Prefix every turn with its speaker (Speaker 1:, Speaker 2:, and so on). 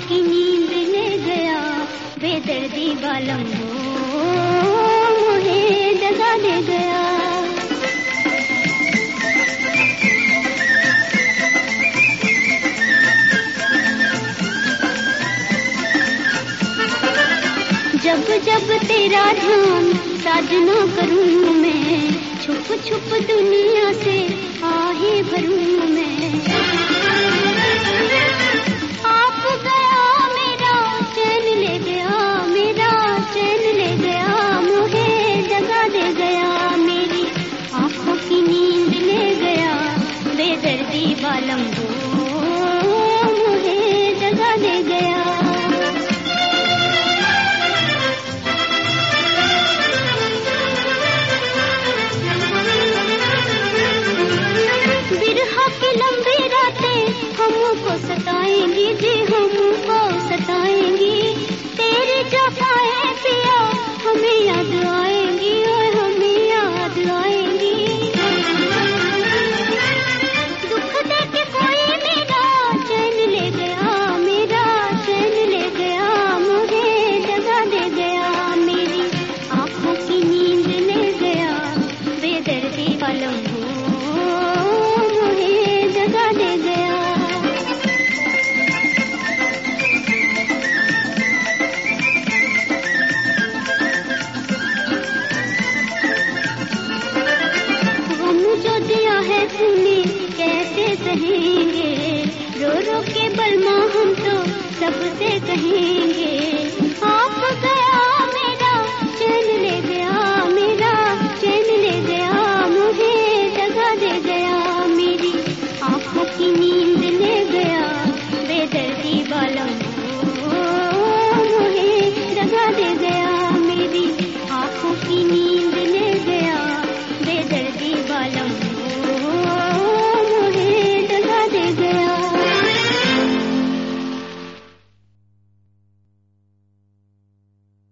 Speaker 1: की नींद ले गया बेदर्दी बालम हो मुझे दगा दे गया। जब जब तेरा ध्यान साजना करूं मैं, छुप छुप दुनिया से आहे भरूं मैं। आप गया मेरा चैन ले गया, मेरा चैन ले गया, मुझे दगा दे गया। मेरी आंखों की नींद ले गया बेदर्दी बालम हो मुझे दगा दे गया। लंबी रातें हमको सताएंगी जी, हमको सताएंगी। तेरी जफाएं पिया हमें याद आएंगी और हमें याद आएंगी। दुख दे के कोई मेरा चैन ले गया, मेरा चैन ले गया, मुझे दगा दे गया। मेरी आंखों की नींद ले गया बेदर्दी बालम हो दगा दे गया। गम जो दिया है तूने कैसे सहे